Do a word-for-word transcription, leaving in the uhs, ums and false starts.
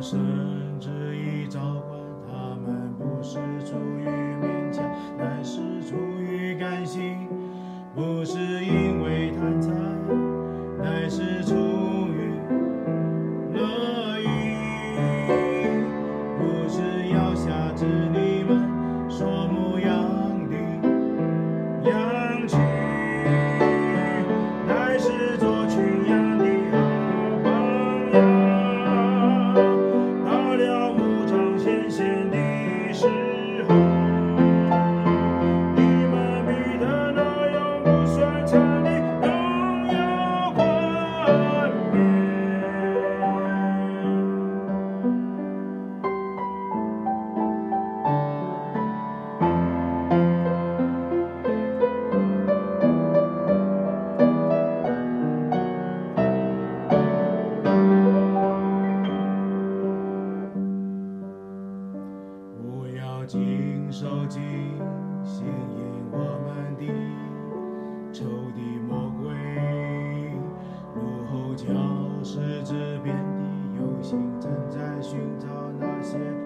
神旨意召唤他们，不是出于勉强，乃是出于甘心；不是因为贪财，乃是出于乐意；不是要辖制你们所牧养的羊群，乃是做群羊的好榜样。到了牧场显现的时候，你们必得那永不衰残的荣耀冠冕。不要经受尽吸引我们的仇敌魔鬼，如后教使之遍地有心，正在寻找那些